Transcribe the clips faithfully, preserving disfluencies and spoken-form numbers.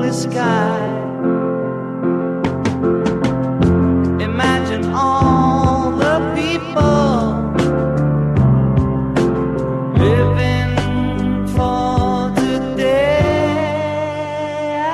the sky. Imagine all the people living for today.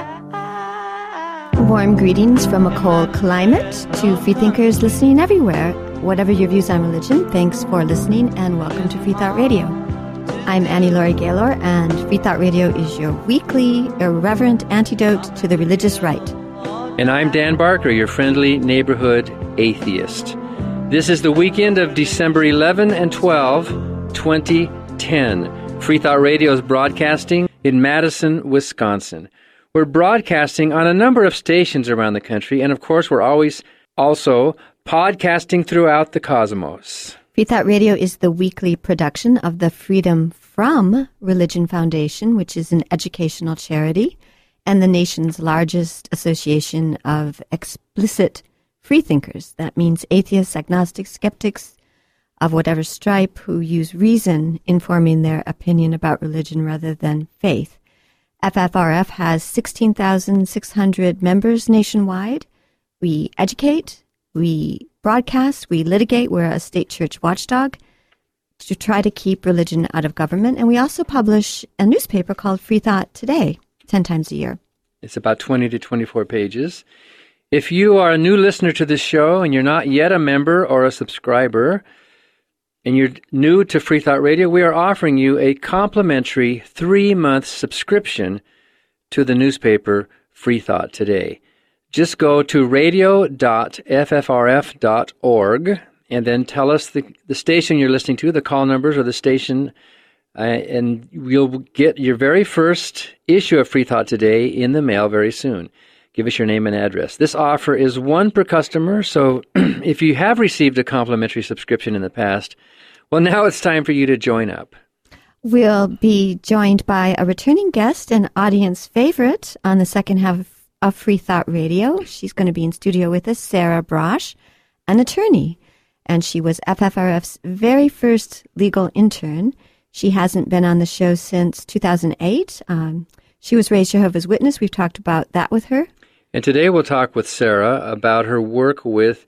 Warm greetings from a cold climate to freethinkers listening everywhere. Whatever your views on religion, thanks for listening and welcome to Free Thought Radio. I'm Annie Laurie Gaylor, and Free Thought Radio is your weekly, irreverent antidote to the religious right. And I'm Dan Barker, your friendly neighborhood atheist. This is the weekend of December eleventh and twelfth, twenty ten. Free Thought Radio is broadcasting in Madison, Wisconsin. We're broadcasting on a number of stations around the country, and of course we're always also podcasting throughout the cosmos. Free Thought Radio is the weekly production of the Freedom From Religion Foundation, which is an educational charity and the nation's largest association of explicit freethinkers. That means atheists, agnostics, skeptics of whatever stripe who use reason in forming their opinion about religion rather than faith. F F R F has sixteen thousand six hundred members nationwide. We educate, we broadcast, we litigate. We're a state church watchdog to try to keep religion out of government. And we also publish a newspaper called Free Thought Today, ten times a year. It's about twenty to twenty-four pages. If you are a new listener to this show and you're not yet a member or a subscriber, and you're new to Free Thought Radio, we are offering you a complimentary three-month subscription to the newspaper Free Thought Today. Just go to radio dot f f r f dot org and then tell us the, the station you're listening to, the call numbers or the station, uh, and you'll get your very first issue of Free Thought Today in the mail very soon. Give us your name and address. This offer is one per customer, so if you have received a complimentary subscription in the past, well, now it's time for you to join up. We'll be joined by a returning guest, an audience favorite on the second half of Free Thought Radio. She's going to be in studio with us, Sarah Brosh, an attorney, and she was F F R F's very first legal intern. She hasn't been on the show since two thousand eight. Um, she was raised Jehovah's Witness. We've talked about that with her. And today we'll talk with Sarah about her work with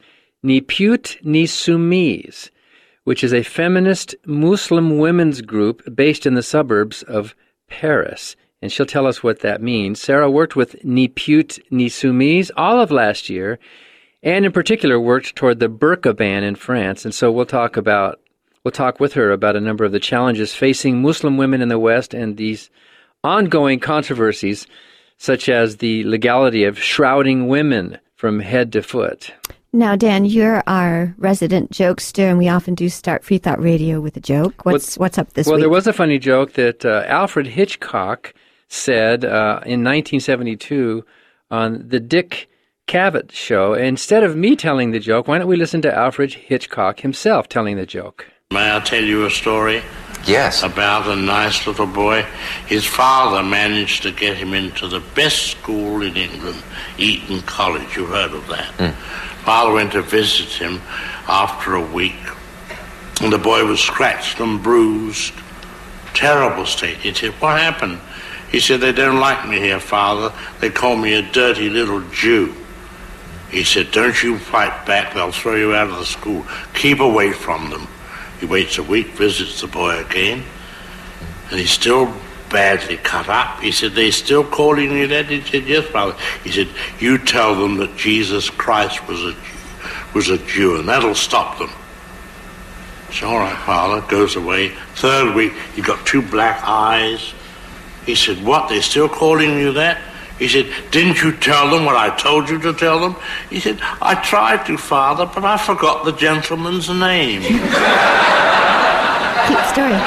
Niput Nisumis, which is a feminist Muslim women's group based in the suburbs of Paris. And she'll tell us what that means. Sarah worked with Niput Nisumis all of last year, and in particular worked toward the burqa ban in France. And so we'll talk about, we'll talk with her about a number of the challenges facing Muslim women in the West and these ongoing controversies, such as the legality of shrouding women from head to foot. Now, Dan, you're our resident jokester, and we often do start Free Thought Radio with a joke. What's well, what's up this well, week? Well, there was a funny joke that uh, Alfred Hitchcock said uh, in nineteen seventy-two on the Dick Cavett show. Instead of me telling the joke, why don't we listen to Alfred Hitchcock himself telling the joke? May I tell you a story? Yes. About a nice little boy. His father managed to get him into the best school in England, Eton College. You've heard of that. Mm. Father went to visit him after a week, and the boy was scratched and bruised. Terrible state. He said, "What happened?" He said, "They don't like me here, Father. They call me a dirty little Jew." He said, "Don't you fight back. They'll throw you out of the school. Keep away from them." He waits a week, visits the boy again, and he's still badly cut up. He said, "They still calling you that?" He said, "Yes, Father." He said, "You tell them that Jesus Christ was a Jew, was a Jew, and that'll stop them." He said, "All right, Father." Goes away. Third week, he got two black eyes. He said, "What, they're still calling you that?" He said, "Didn't you tell them what I told you to tell them?" He said, "I tried to, Father, but I forgot the gentleman's name." Keep story.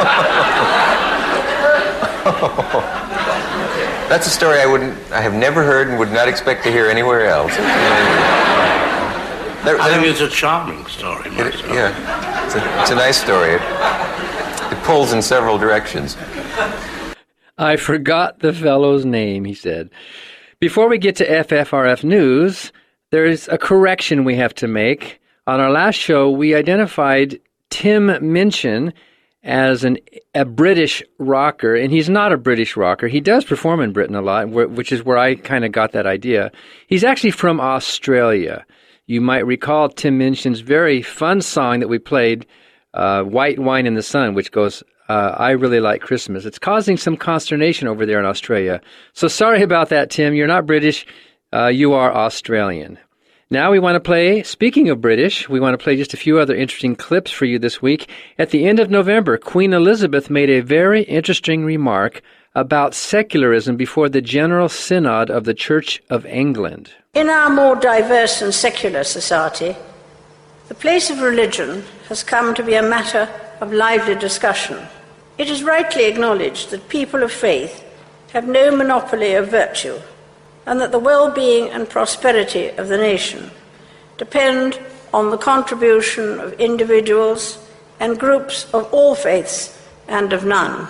That's a story I wouldn't, I have never heard and would not expect to hear anywhere else. There, I think it's a charming story, myself. It, yeah, it's a, it's a nice story. It, it pulls in several directions. I forgot the fellow's name, he said. Before we get to F F R F News, there is a correction we have to make. On our last show, we identified Tim Minchin as an a British rocker, and he's not a British rocker. He does perform in Britain a lot, which is where I kind of got that idea. He's actually from Australia. You might recall Tim Minchin's very fun song that we played, uh, White Wine in the Sun, which goes, uh, I really like Christmas. It's causing some consternation over there in Australia. So sorry about that, Tim. You're not British. Uh, you are Australian. Now we want to play, speaking of British, we want to play just a few other interesting clips for you this week. At the end of November, Queen Elizabeth made a very interesting remark about secularism before the General Synod of the Church of England. In our more diverse and secular society, the place of religion has come to be a matter of lively discussion. It is rightly acknowledged that people of faith have no monopoly of virtue, and that the well-being and prosperity of the nation depend on the contribution of individuals and groups of all faiths and of none.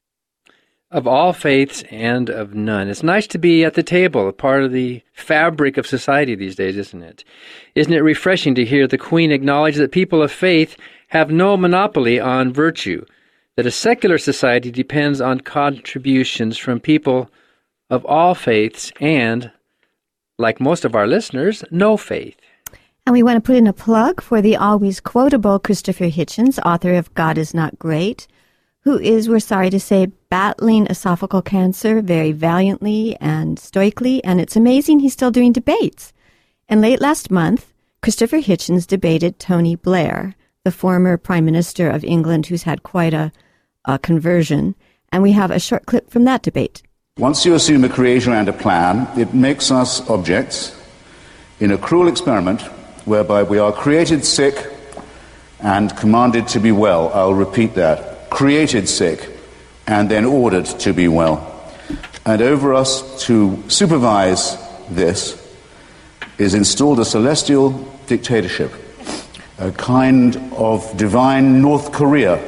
Of all faiths and of none. It's nice to be at the table, a part of the fabric of society these days, isn't it? Isn't it refreshing to hear the Queen acknowledge that people of faith have no monopoly on virtue, that a secular society depends on contributions from people of all faiths and, like most of our listeners, no faith. And we want to put in a plug for the always quotable Christopher Hitchens, author of God is Not Great, who is, we're sorry to say, battling esophageal cancer very valiantly and stoically, and it's amazing he's still doing debates. And late last month, Christopher Hitchens debated Tony Blair, the former Prime Minister of England, who's had quite a, a conversion, and we have a short clip from that debate. Once you assume a creator and a plan, it makes us objects in a cruel experiment whereby we are created sick and commanded to be well. I'll repeat that. Created sick and then ordered to be well. And over us to supervise this is installed a celestial dictatorship, a kind of divine North Korea.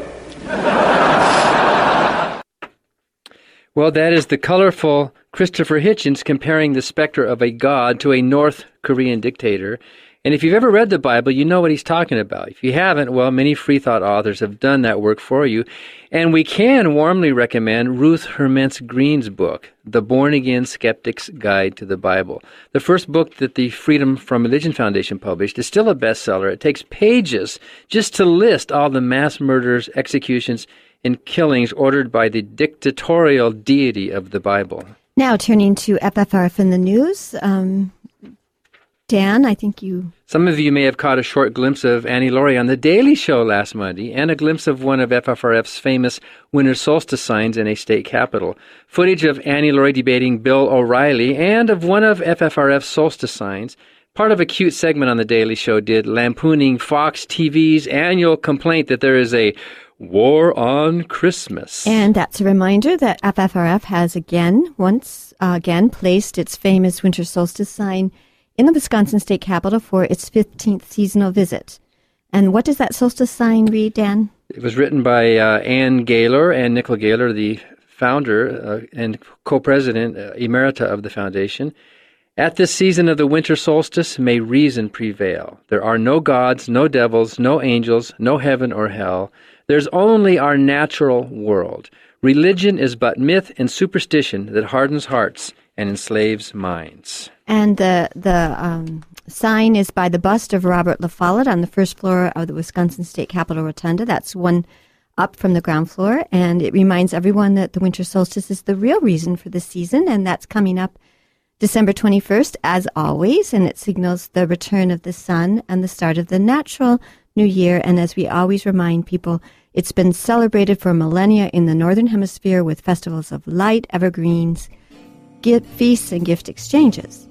Well, that is the colorful Christopher Hitchens comparing the specter of a god to a North Korean dictator. And if you've ever read the Bible, you know what he's talking about. If you haven't, well, many free thought authors have done that work for you. And we can warmly recommend Ruth Hermance Green's book, The Born-Again Skeptic's Guide to the Bible. The first book that the Freedom from Religion Foundation published is still a bestseller. It takes pages just to list all the mass murders, executions, and killings ordered by the dictatorial deity of the Bible. Now turning to F F R F in the news. Um, Dan, I think you... Some of you may have caught a short glimpse of Annie Laurie on The Daily Show last Monday, and a glimpse of one of F F R F's famous winter solstice signs in a state capitol. Footage of Annie Laurie debating Bill O'Reilly, and of one of F F R F's solstice signs. Part of a cute segment on The Daily Show did, lampooning Fox T V's annual complaint that there is a war on Christmas. And that's a reminder that F F R F has again, once uh, again, placed its famous winter solstice sign in the Wisconsin State Capitol for its fifteenth seasonal visit. And what does that solstice sign read, Dan? It was written by uh, Ann Gaylor and Nickel Gaylor, the founder uh, and co-president uh, emerita of the foundation. At this season of the winter solstice, may reason prevail. There are no gods, no devils, no angels, no heaven or hell. There's only our natural world. Religion is but myth and superstition that hardens hearts and enslaves minds. And the the um, sign is by the bust of Robert La Follette on the first floor of the Wisconsin State Capitol Rotunda. That's one up from the ground floor, and it reminds everyone that the winter solstice is the real reason for the season, and that's coming up December twenty-first, as always, and it signals the return of the sun and the start of the natural new year. And as we always remind people, it's been celebrated for millennia in the Northern Hemisphere with festivals of light, evergreens, gift feasts, and gift exchanges.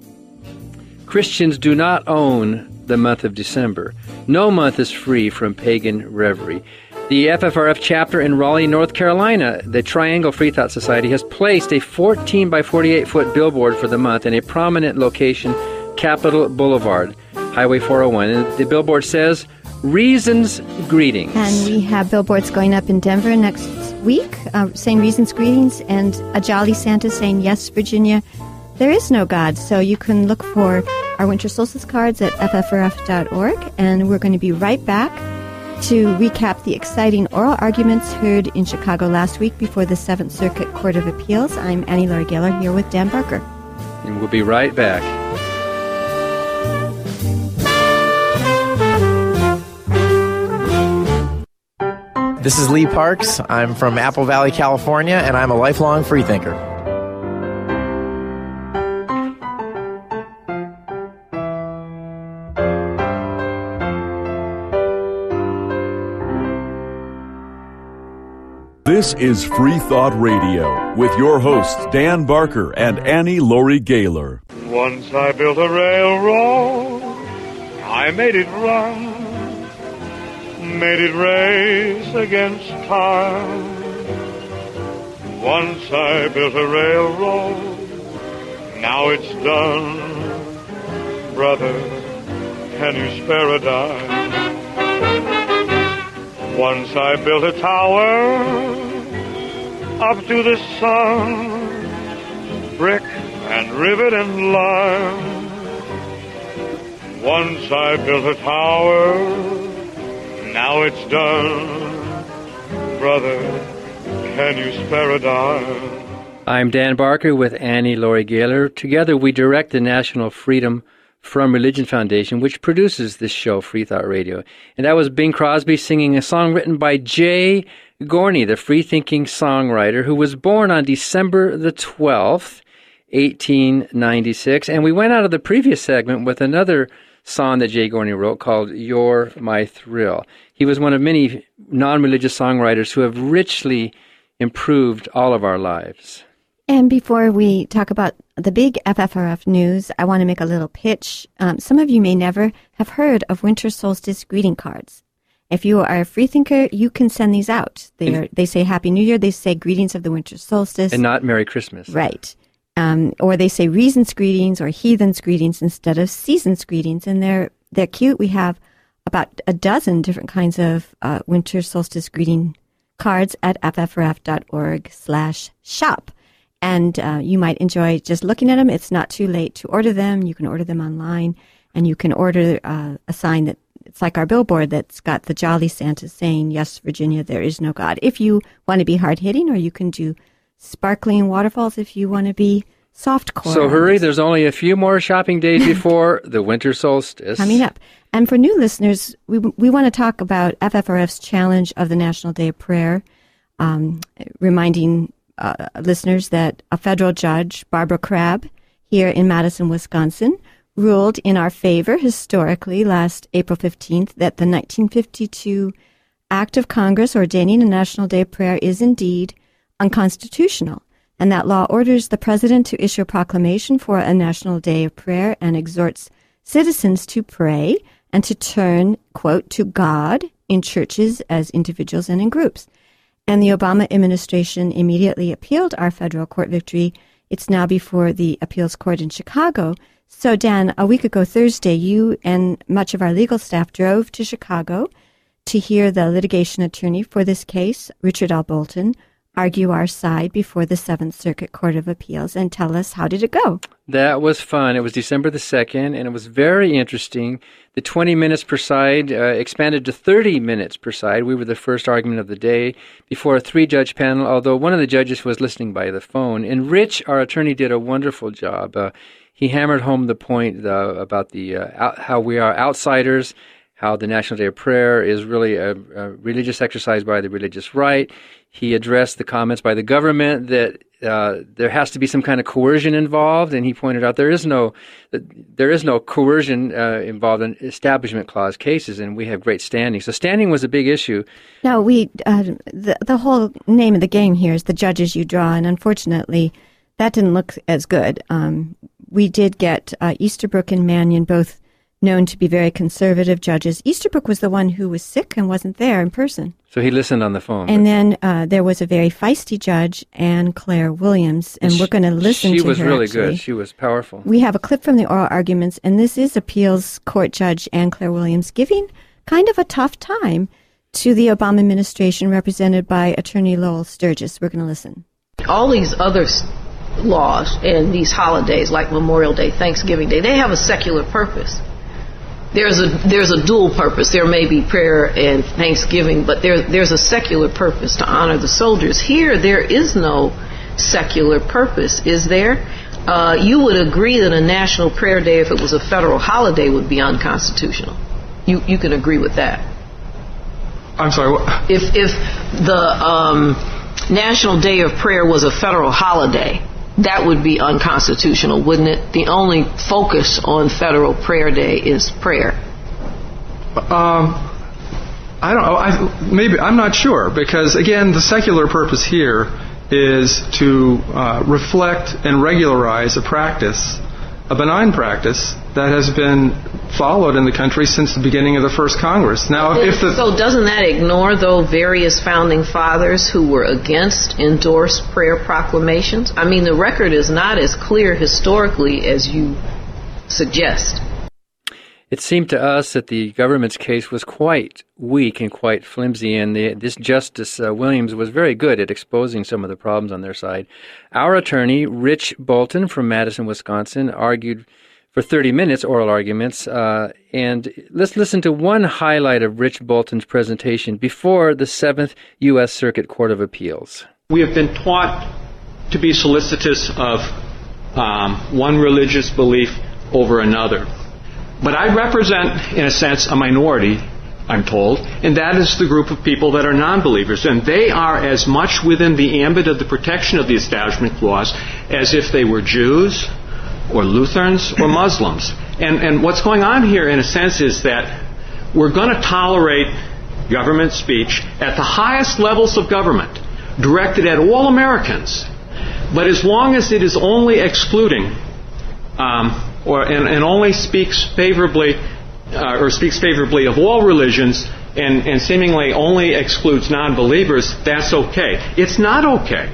Christians do not own the month of December. No month is free from pagan reverie. The F F R F chapter in Raleigh, North Carolina, the Triangle Free Thought Society, has placed a fourteen by forty-eight foot billboard for the month in a prominent location, Capitol Boulevard, Highway four oh one. And the billboard says, Reasons Greetings. And we have billboards going up in Denver next week uh, saying Reasons Greetings, and a Jolly Santa saying, Yes, Virginia, there is no God. So you can look for our winter solstice cards at F F R F dot org, and we're going to be right back To recap the exciting oral arguments heard in Chicago last week before the Seventh Circuit Court of Appeals, I'm Annie Laurie Gaylor here with Dan Barker. And we'll be right back. This is Lee Parks. I'm from Apple Valley, California, and I'm a lifelong freethinker. This is Free Thought Radio with your hosts Dan Barker and Annie Laurie Gaylor. Once I built a railroad, I made it run, made it race against time. Once I built a railroad, now it's done. Brother, can you spare a dime? Once I built a tower up to the sun, brick and rivet and lime. Once I built a tower, now it's done. Brother, can you spare a dime? I'm Dan Barker with Annie Laurie Gaylor. Together we direct the National Freedom from Religion Foundation, which produces this show, Free Thought Radio. And that was Bing Crosby singing a song written by Jay Gorney, the free-thinking songwriter, who was born on December the twelfth, eighteen ninety-six. And we went out of the previous segment with another song that Jay Gorney wrote called You're My Thrill. He was one of many non-religious songwriters who have richly improved all of our lives. And before we talk about the big F F R F news, I want to make a little pitch. Um, some of you may never have heard of winter solstice greeting cards. If you are a freethinker, you can send these out. They are, they say Happy New Year. They say greetings of the winter solstice. And not Merry Christmas. Right. Um, or they say reasons greetings or heathens greetings instead of seasons greetings. And they're, they're cute. We have about a dozen different kinds of uh, winter solstice greeting cards at f f r f dot org slash shop. And uh, you might enjoy just looking at them. It's not too late to order them. You can order them online, and you can order uh, a sign that it's like our billboard that's got the Jolly Santa saying, "Yes, Virginia, there is no God." If you want to be hard-hitting, or you can do sparkling waterfalls if you want to be softcore. So hurry, there's only a few more shopping days before the winter solstice. Coming up. And for new listeners, we we want to talk about F F R F's challenge of the National Day of Prayer, um, reminding Uh, listeners that a federal judge, Barbara Crabb, here in Madison, Wisconsin, ruled in our favor historically last April fifteenth that the nineteen fifty-two Act of Congress ordaining a National Day of Prayer is indeed unconstitutional, and that law orders the president to issue a proclamation for a National Day of Prayer and exhorts citizens to pray and to turn, quote, to God in churches as individuals and in groups. And the Obama administration immediately appealed our federal court victory. It's now before the appeals court in Chicago. So, Dan, a week ago Thursday, you and much of our legal staff drove to Chicago to hear the litigation attorney for this case, Richard L. Bolton, argue our side before the Seventh Circuit Court of Appeals. And tell us, how did it go? That was fun. It was December the second, and it was very interesting. The twenty minutes per side uh, expanded to thirty minutes per side. We were the first argument of the day before a three-judge panel, although one of the judges was listening by the phone. And Rich, our attorney, did a wonderful job. Uh, he hammered home the point uh, about the uh, out, how we are outsiders, how the National Day of Prayer is really a, a religious exercise by the religious right. He addressed the comments by the government that uh, there has to be some kind of coercion involved, and he pointed out there is no there is no coercion uh, involved in Establishment Clause cases, and we have great standing. So standing was a big issue. No, we uh, the the whole name of the game here is the judges you draw, and unfortunately, that didn't look as good. Um, we did get uh, Easterbrook and Mannion, both known to be very conservative judges. Easterbrook was the one who was sick and wasn't there in person. So he listened on the phone. And then uh, there was a very feisty judge, Anne Claire Williams, and she, we're going to listen to her. She was really actually. good. She was powerful. We have a clip from the oral arguments, and this is appeals court judge Anne Claire Williams giving kind of a tough time to the Obama administration represented by Attorney Lowell Sturgis. We're going to listen. All these other laws and these holidays like Memorial Day, Thanksgiving Day, they have a secular purpose. there's a there's a dual purpose. There may be prayer and thanksgiving, but there there's a secular purpose to honor the soldiers. Here, there is no secular purpose, is there? Uh, you would agree that a national prayer day, if it was a federal holiday, would be unconstitutional. You you can agree with that. I'm sorry. What? If if the um, National Day of Prayer was a federal holiday, that would be unconstitutional, wouldn't it? The only focus on Federal Prayer Day is prayer. Um, I don't know. I, maybe I'm not sure, because again, the secular purpose here is to uh, reflect and regularize a practice, a benign practice that has been followed in the country since the beginning of the first Congress. Now, if the so doesn't that ignore, though, various founding fathers who were against endorsed prayer proclamations? I mean, the record is not as clear historically as you suggest. It seemed to us that the government's case was quite weak and quite flimsy, and the, this Justice uh, Williams was very good at exposing some of the problems on their side. Our attorney, Rich Bolton from Madison, Wisconsin, argued for thirty minutes, oral arguments, uh, and let's listen to one highlight of Rich Bolton's presentation before the seventh U S Circuit Court of Appeals. We have been taught to be solicitous of um, one religious belief over another. But I represent, in a sense, a minority, I'm told, and that is the group of people that are non-believers. And they are as much within the ambit of the protection of the Establishment Clause as if they were Jews or Lutherans or Muslims. And, and what's going on here, in a sense, is that we're going to tolerate government speech at the highest levels of government, directed at all Americans. But as long as it is only excluding um, or and, and only speaks favorably uh, or speaks favorably of all religions and, and seemingly only excludes non-believers, that's okay. It's not okay.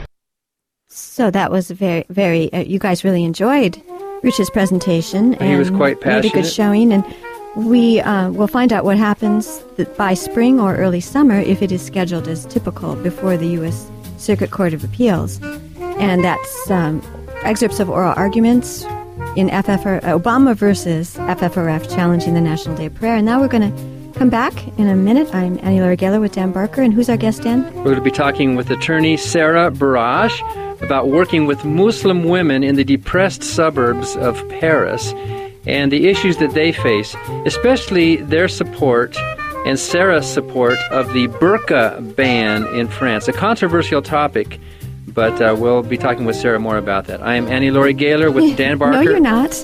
So that was very, very, uh, you guys really enjoyed Rich's presentation. And he was quite passionate. Made a good showing, and we uh, will find out what happens by spring or early summer if it is scheduled as typical before the U S Circuit Court of Appeals. And that's um, excerpts of oral arguments in F F R, Obama versus F F R F challenging the National Day of Prayer. And now we're going to come back in a minute. I'm Annie Laurie Gaylor with Dan Barker. And who's our guest, Dan? We're going to be talking with attorney Sarah Barrage about working with Muslim women in the depressed suburbs of Paris and the issues that they face, especially their support and Sarah's support of the burqa ban in France, a controversial topic. But uh, we'll be talking with Sarah more about that. I am Annie Laurie Gaylor with Dan Barker. No, you're not.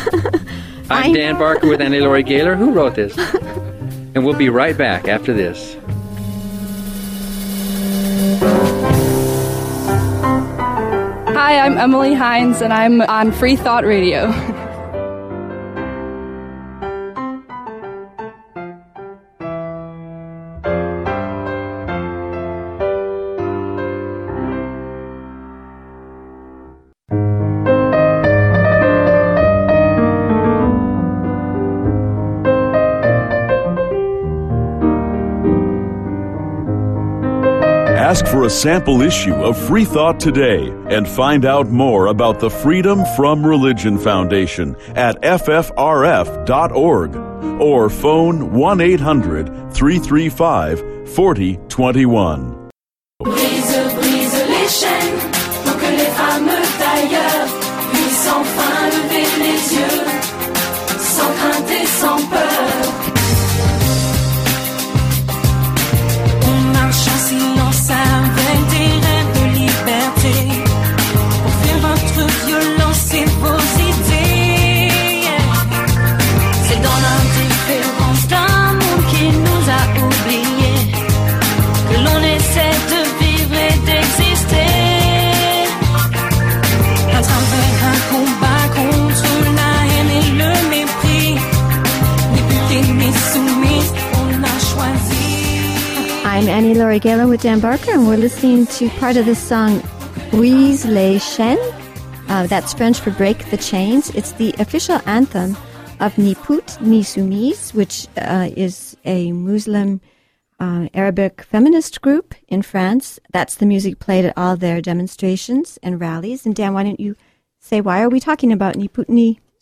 I'm Dan Barker with Annie Laurie Gaylor. Who wrote this? And we'll be right back after this. Hi, I'm Emily Hines, and I'm on Free Thought Radio. Ask for a sample issue of Free Thought today and find out more about the Freedom from Religion Foundation at F F R F dot org or phone one eight hundred three three five four zero two one. Brise, brise les chaînes pour que les femmes d'ailleurs puissent enfin lever les yeux sans crainte et sans peur. On marche en silence avec des rêves de liberté pour faire votre violence et vos idées. C'est dans l'indifférence d'un monde qui nous a oubliés que l'on essaie de vivre et d'exister à travers un combat contre la haine et le mépris. Ni putée ni soumise, on a choisi. I'm Annie Laurie Gaylor with Dan Barker, and we're listening to part of this song, Brise les chaînes. Uh, that's French for Break the Chains. It's the official anthem of Ni Put Ni Soumise, which uh, is a Muslim uh, Arabic feminist group in France. That's the music played at all their demonstrations and rallies. And Dan, why don't you say, why are we talking about Ni Put Ni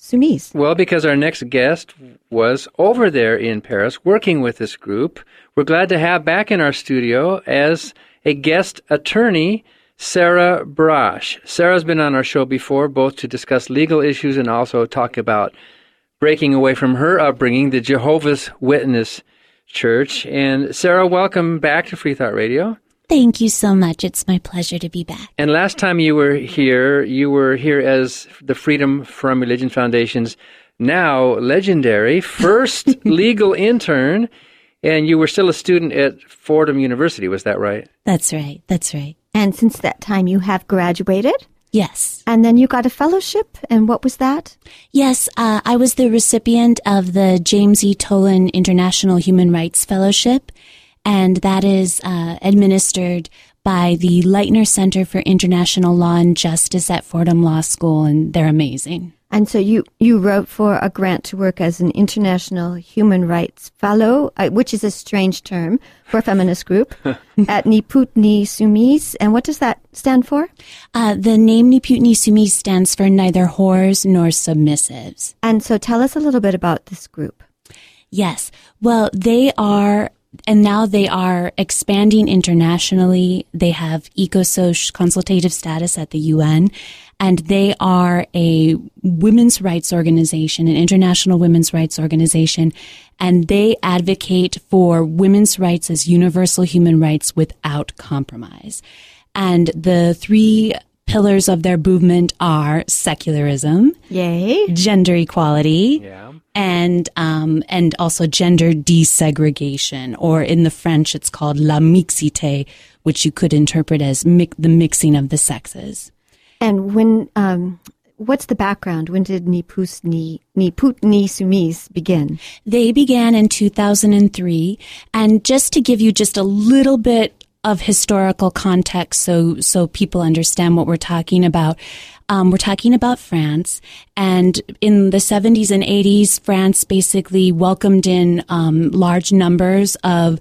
Soumise? Well, because our next guest was over there in Paris working with this group. We're glad to have back in our studio as a guest attorney, Sarah Brash. Sarah's been on our show before, both to discuss legal issues and also talk about breaking away from her upbringing, the Jehovah's Witness Church. And Sarah, welcome back to Free Thought Radio. Thank you so much. It's my pleasure to be back. And last time you were here, you were here as the Freedom from Religion Foundation's now legendary first legal intern, and you were still a student at Fordham University. Was that right? That's right. That's right. And since that time, you have graduated? Yes. And then you got a fellowship, and what was that? Yes, uh, I was the recipient of the James E. Tolan International Human Rights Fellowship, and that is uh, administered by the Leitner Center for International Law and Justice at Fordham Law School, and they're amazing. And so you, you wrote for a grant to work as an International Human Rights Fellow, uh, which is a strange term for a feminist group, at Ni Put Ni Soumise. And what does that stand for? Uh, the name Ni Put Ni Soumise stands for neither whores nor submissives. And so tell us a little bit about this group. Yes. Well, they are... And now they are expanding internationally. They have EcoSoc consultative status at the U N, and they are a women's rights organization, an international women's rights organization, and they advocate for women's rights as universal human rights without compromise. And the three pillars of their movement are secularism, yay, gender equality, yeah. and um, and also gender desegregation, or in the French, it's called la mixité, which you could interpret as mi- the mixing of the sexes. And when, um, what's the background? When did Ni Put Ni, Ni Put Ni Soumise begin? They began in two thousand three, and just to give you just a little bit of historical context so so people understand what we're talking about. Um, we're talking about France, and in the seventies and eighties, France basically welcomed in um, large numbers of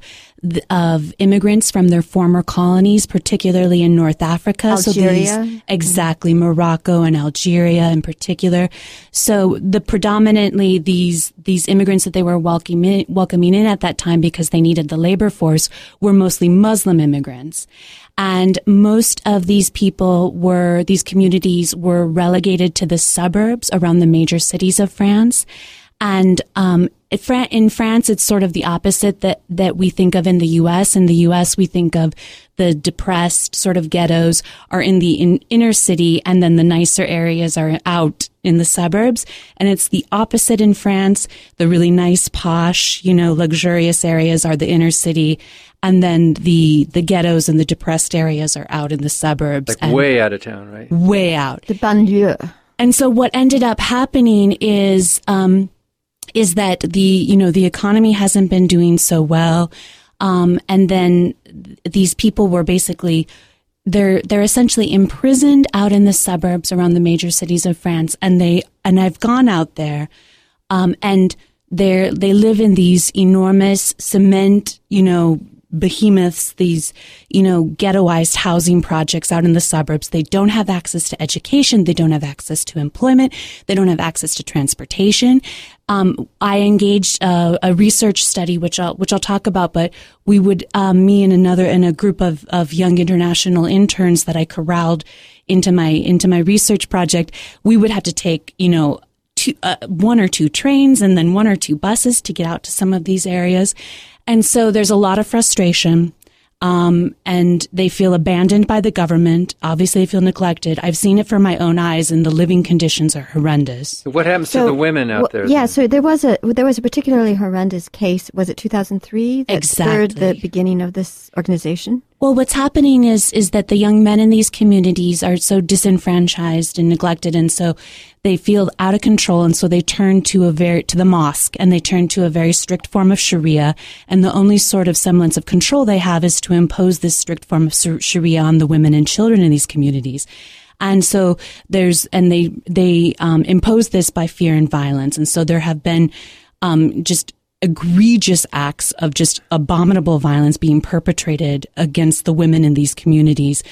of immigrants from their former colonies, particularly in North Africa. Algeria. So these, exactly, Morocco and Algeria in particular. So the predominantly these these immigrants that they were welcoming welcoming in at that time, because they needed the labor force, were mostly Muslim immigrants. And most of these people were, these communities were relegated to the suburbs around the major cities of France. And um, in France, it's sort of the opposite that, that we think of in the U S. In the U S, we think of the depressed sort of ghettos are in the in, inner city, and then the nicer areas are out in the suburbs. And it's the opposite in France. The really nice, posh, you know, luxurious areas are the inner city. And then the, the ghettos and the depressed areas are out in the suburbs. Like and way out of town, right? Way out. The banlieue. And so what ended up happening is, um, is that the, you know, the economy hasn't been doing so well. Um, and then these people were basically, they're, they're essentially imprisoned out in the suburbs around the major cities of France. And they, and I've gone out there, um, and they're, they live in these enormous cement, you know, behemoths, these, you know, ghettoized housing projects out in the suburbs. They don't have access to education. They don't have access to employment. They don't have access to transportation. Um, I engaged uh, a research study, which I'll, which I'll talk about, but we would, um, me and another, and a group of, of young international interns that I corralled into my, into my research project, we would have to take, you know, two, uh, one or two trains and then one or two buses to get out to some of these areas. And so there's a lot of frustration, um, and they feel abandoned by the government. Obviously, they feel neglected. I've seen it for my own eyes, and the living conditions are horrendous. What happens so, to the women out well, there? Yeah, so there was a there was a particularly horrendous case. Was it two thousand three that Exactly. spurred the beginning of this organization? Well, what's happening is is that the young men in these communities are so disenfranchised and neglected, and so they feel out of control, and so they turn to a very to the mosque, and they turn to a very strict form of Sharia, and the only sort of semblance of control they have is to impose this strict form of Sharia on the women and children in these communities. And so there's and they they um, impose this by fear and violence, and so there have been um, just egregious acts of just abominable violence being perpetrated against the women in these communities.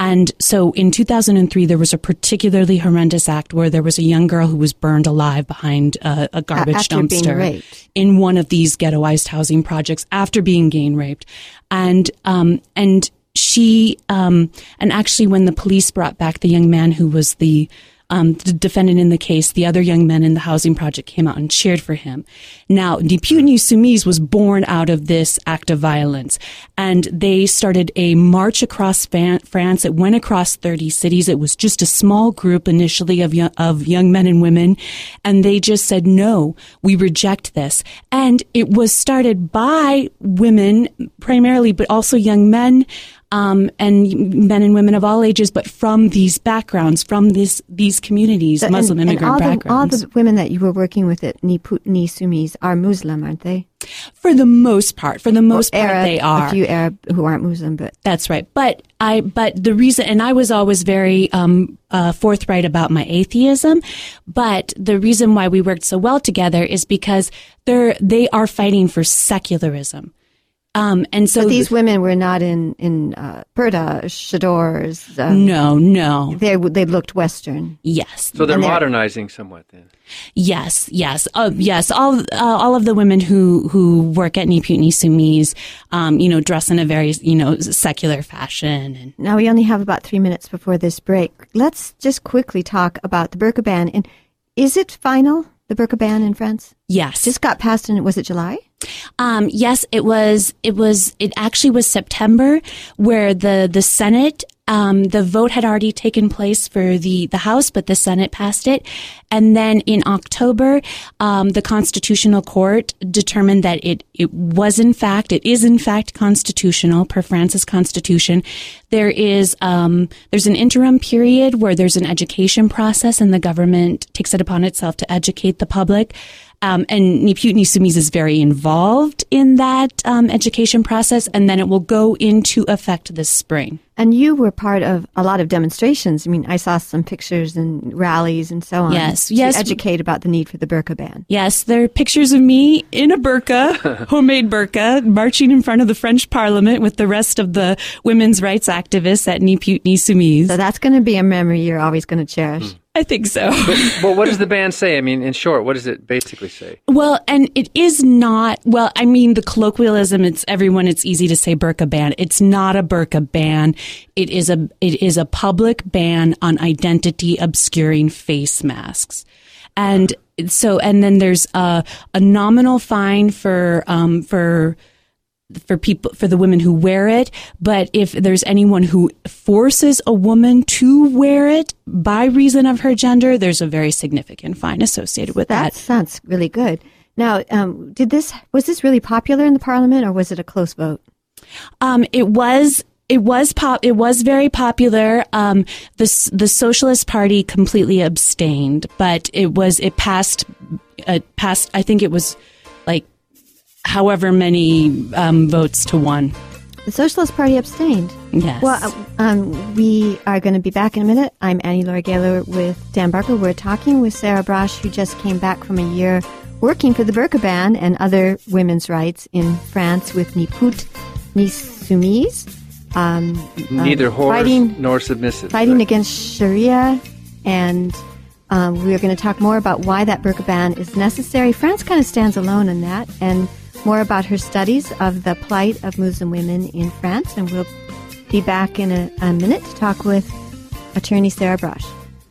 And so in two thousand three, there was a particularly horrendous act where there was a young girl who was burned alive behind a, a garbage after dumpster being raped. in one of these ghettoized housing projects after being gang raped. And, um, and she, um, and actually when the police brought back the young man who was the, Um, the defendant in the case, the other young men in the housing project came out and cheered for him. Now, Ni Puit Ni Soumise was born out of this act of violence, and they started a march across France. It went across thirty cities. It was just a small group initially of young, of young men and women, and they just said, no, we reject this. And it was started by women primarily, but also young men, Um, and men and women of all ages, but from these backgrounds, from this, these communities, So- Muslim and, immigrant and all backgrounds. The, all the women that you were working with at Ni Puit Ni Soumise are Muslim, aren't they? For the most part, for the most Or part, Arab, they are. A few Arab who aren't Muslim, but That's right. But I, but the reason, and I was always very, um, uh, forthright about my atheism, but the reason why we worked so well together is because they're, they are fighting for secularism. Um, and so but these women were not in in uh, Purda, Chadors. Um, no, no, they they looked Western. Yes, So they're And they're- modernizing somewhat then. Yes, yes, uh, yes. All uh, all of the women who who work at Ni Puit Ni Soumise, um, you know, dress in a very you know secular fashion. And Now we only have about three minutes before this break. Let's just quickly talk about the burqa ban. And is it final? The burqa ban in France? Yes, just got passed. In was it July? Um, yes, it was, it was, it actually was September where the, the Senate, um, the vote had already taken place for the, the House, but the Senate passed it. And then in October, um, the Constitutional Court determined that it, it was in fact, it is in fact constitutional per France's constitution. There is, um, there's an interim period where there's an education process and the government takes it upon itself to educate the public. Um, and Ni Puit Ni Soumise is very involved in that um, education process, and then it will go into effect this spring. And you were part of a lot of demonstrations. I mean, I saw some pictures and rallies and so on. Yes, to yes. educate about the need for the burqa ban. Yes, there are pictures of me in a burqa, homemade burqa, marching in front of the French Parliament with the rest of the women's rights activists at Ni Puit Ni Soumise. So that's going to be a memory you're always going to cherish. I think so. But, well, what does the ban say? I mean, in short, what does it basically say? Well, and it is not, well, I mean, the colloquialism, it's everyone, it's easy to say burqa ban. It's not a burqa ban. It is a, it is a public ban on identity obscuring face masks. And so, and then there's a, a nominal fine for, um, for, for people, for the women who wear it. But if there's anyone who forces a woman to wear it by reason of her gender, there's a very significant fine associated with That that. sounds really good. Now, um, did this was this really popular in the parliament, or was it a close vote? Um, it was. It was pop. It was very popular. Um, the the Socialist Party completely abstained, but it was. It passed. It passed. I think it was like however many um, votes to one. The Socialist Party abstained. Yes. Well, uh, um, we are going to be back in a minute. I'm Annie Laura Gaylor with Dan Barker. We're talking with Sarah Brosh, who just came back from a year working for the burqa ban and other women's rights in France with Ni Puit Ni Soumise. Um, Neither um, horse fighting, nor submissive. Fighting right? against Sharia, and um, we're going to talk more about why that burqa ban is necessary. France kind of stands alone in that, and more about her studies of the plight of Muslim women in France. And we'll be back in a, a minute to talk with attorney Sarah Brosh.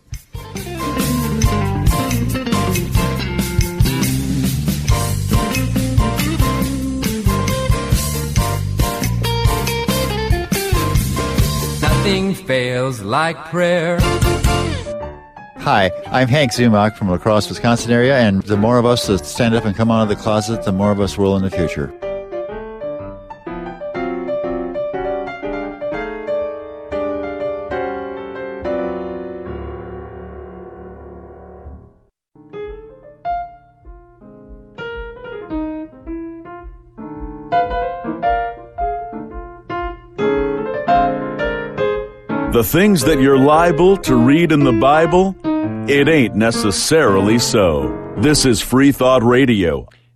Nothing fails like prayer. Hi, I'm Hank Zumach from La Crosse, Wisconsin area, and the more of us that stand up and come out of the closet, the more of us will in the future. The things that you're liable to read in the Bible, it ain't necessarily so. This is Free Thought Radio.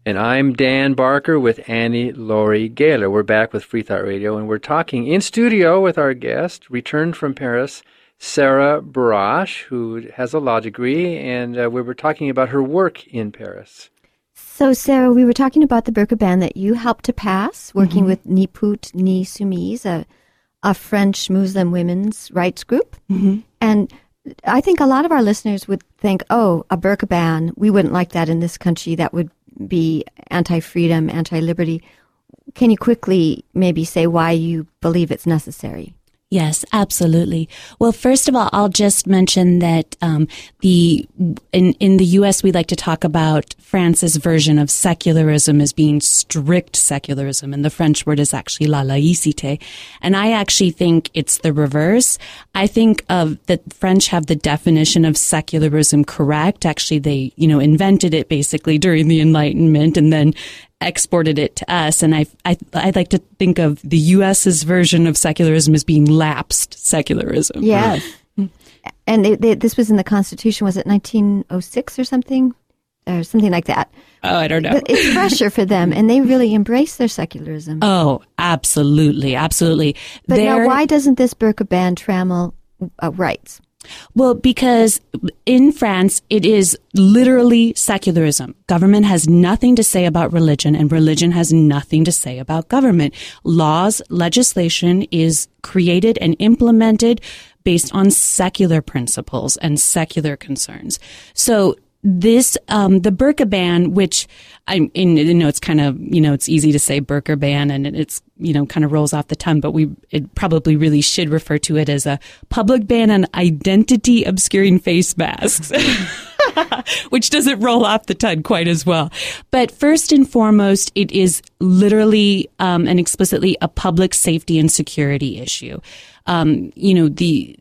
And I'm Dan Barker with Annie Laurie Gaylor. We're back with Free Thought Radio, and we're talking in studio with our guest, returned from Paris, Sarah Barash, who has a law degree, and uh, we were talking about her work in Paris. So, Sarah, we were talking about the burqa ban that you helped to pass, working Mm-hmm. with Niput Ni Soumise, a, a French Muslim women's rights group. Mm-hmm. And I think a lot of our listeners would think, oh, a burqa ban, we wouldn't like that in this country. That would be anti-freedom, anti-liberty. Can you quickly maybe say why you believe it's necessary? Yes, absolutely. Well, first of all, I'll just mention that um, the in in the U S we like to talk about France's version of secularism as being strict secularism, and the French word is actually la laïcité. And I actually think it's the reverse. I think of that French have the definition of secularism correct. Actually, they you know invented it basically during the Enlightenment, and then exported it to us, and I, I I'd like to think of the U S's version of secularism as being lapsed secularism. Yes. And they, they, this was in the Constitution, was it nineteen oh six or something? Or something like that. Oh, I don't know. But it's fresher for them, and they really embrace their secularism. Oh, absolutely, absolutely. But They're- now, why doesn't this burqa ban trammel uh, rights? Well, because in France, it is literally secularism. Government has nothing to say about religion, and religion has nothing to say about government. Laws, legislation is created and implemented based on secular principles and secular concerns. So this, um, the burqa ban, which I, in, you know, it's kind of, you know, it's easy to say burqa ban and it's, you know, kind of rolls off the tongue, but we, it probably really should refer to it as a public ban on identity obscuring face masks, which doesn't roll off the tongue quite as well. But first and foremost, it is literally, um, and explicitly a public safety and security issue. Um, you know, the,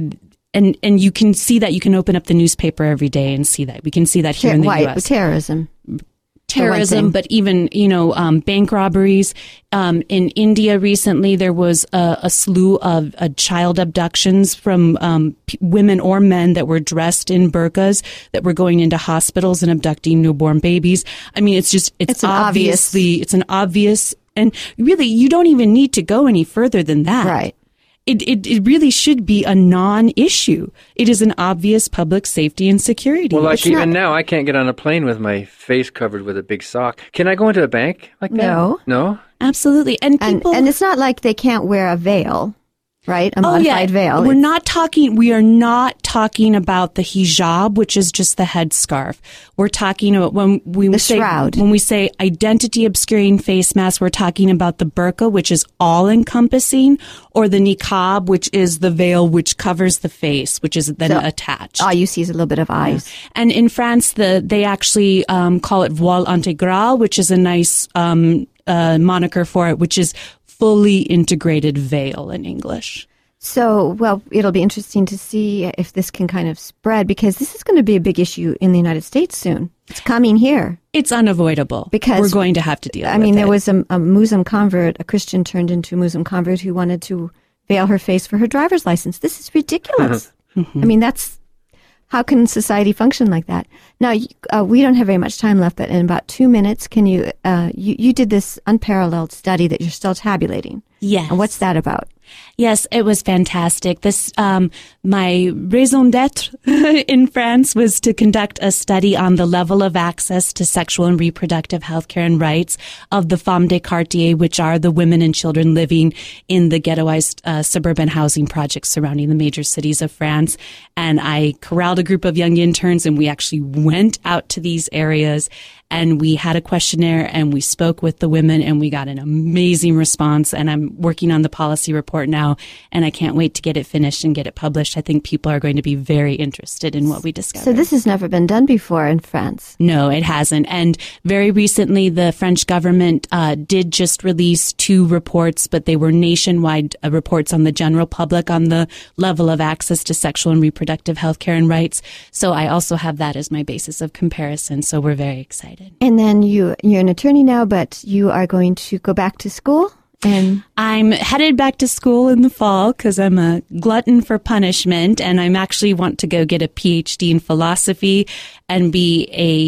And and you can see that. You can open up the newspaper every day and see that. We can see that here Ter- in the why? U S. Terrorism. Terrorism, but even, you know, um, bank robberies. Um, in India recently, there was a, a slew of uh, child abductions from um, p- women or men that were dressed in burqas that were going into hospitals and abducting newborn babies. I mean, it's just, it's, It's an obvious- obviously, it's an obvious, and really, you don't even need to go any further than that. Right. It, it it really should be a non-issue. It is an obvious public safety and security. Well, like It's even not- now, I can't get on a plane with my face covered with a big sock. Can I go into a bank like that? No. No? Absolutely. And And, people, and it's not like they can't wear a veil, right? A oh yeah, modified veil. we're It's- not talking. We are not talking about the hijab, which is just the headscarf. We're talking about when we The say shroud. when we say identity obscuring face mask. We're talking about the burqa, which is all encompassing, or the niqab, which is the veil which covers the face, which is then So, attached. all you see is a little bit of eyes. And in France, the they actually um, call it voile intégral, which is a nice um, uh, moniker for it, which is fully integrated veil in English. So, well, it'll be interesting to see if this can kind of spread, because this is going to be a big issue in the United States soon. It's coming here. It's unavoidable. Because we're going to have to deal I with mean, there it. was a, a Muslim convert, a Christian turned into a Muslim convert who wanted to veil her face for her driver's license. This is ridiculous. Mm-hmm. I mean, that's, how can society function like that? Now, you- uh, we don't have very much time left, but in about two minutes, can you, uh, you, you did this unparalleled study that you're still tabulating. Yes. And what's that about? Yes, it was fantastic. This, um, my raison d'etre in France was to conduct a study on the level of access to sexual and reproductive health care and rights of the femmes des quartiers, which are the women and children living in the ghettoized uh, suburban housing projects surrounding the major cities of France. And I corralled a group of young interns, and we actually went out to these areas, and we had a questionnaire, and we spoke with the women, and we got an amazing response. And I'm working on the policy report now, and I can't wait to get it finished and get it published. I think people are going to be very interested in what we discovered. So this has never been done before in France. No, it hasn't. And very recently, the French government uh, did just release two reports, but they were nationwide uh, reports on the general public on the level of access to sexual and reproductive health care and rights. So I also have that as my basis of comparison. So we're very excited. And then you, you're an attorney now, but you are going to go back to school? And I'm headed back to school in the fall because I'm a glutton for punishment, and I'm actually want to go get a P H D in philosophy and be a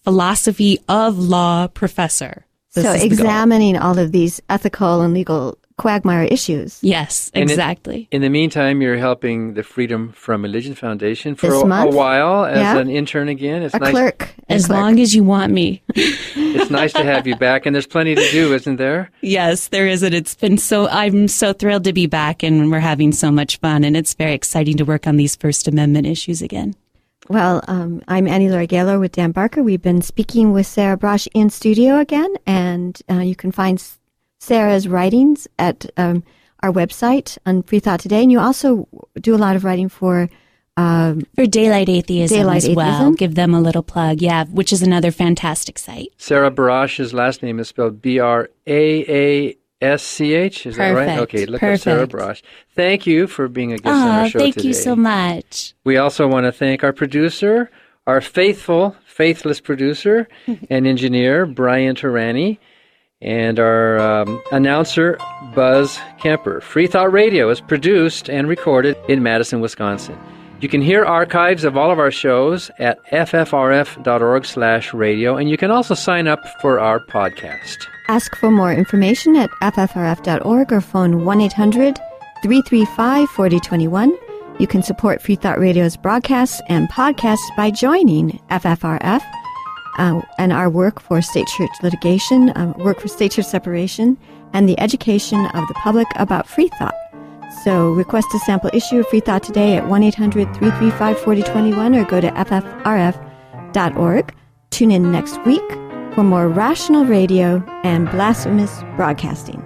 philosophy of law professor. This so is the goal. examining all of these ethical and legal quagmire issues. Yes, And exactly. In, in the meantime, you're helping the Freedom from Religion Foundation for This a, month? a while as Yeah. an intern again. It's A nice. clerk. As long as you want me. It's nice to have you back, and there's plenty to do, isn't there? Yes, there is. And it's been so, I'm so thrilled to be back, and we're having so much fun. And it's very exciting to work on these First Amendment issues again. Well, um, I'm Annie Laurie Gaylor with Dan Barker. We've been speaking with Sarah Brosh in studio again, and uh, you can find S- Sarah's writings at um, our website on Free Thought Today. And you also do a lot of writing for um, For Daylight Atheism Daylight as well. Atheism. Give them a little plug, yeah, which is another fantastic site. Sarah Barash's last name is spelled B R A A S C H. Is that right? Perfect. Okay, look up Sarah Perfect. Barash. Thank you for being a guest on Oh, our show thank today. you so much. We also want to thank our producer, our faithful, faithless producer and engineer, Brian Tarani, and our um, announcer, Buzz Kemper. Free Thought Radio is produced and recorded in Madison, Wisconsin. You can hear archives of all of our shows at f f r f dot org slash radio, and you can also sign up for our podcast. Ask for more information at f f r f dot org or phone one eight hundred three three five four zero two one. You can support Free Thought Radio's broadcasts and podcasts by joining F F R F uh, and our work for state church litigation, uh, work for state church separation, and the education of the public about free thought. So request a sample issue of Free Thought today at one eight hundred three three five four zero two one or go to f f r f dot org. Tune in next week for more rational radio and blasphemous broadcasting.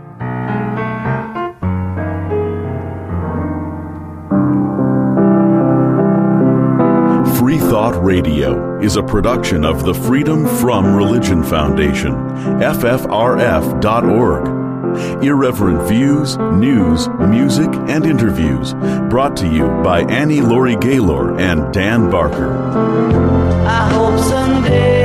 Free Thought Radio is a production of the Freedom from Religion Foundation, f f r f dot org. Irreverent views, news, music, and interviews brought to you by Annie Laurie Gaylor and Dan Barker. I hope someday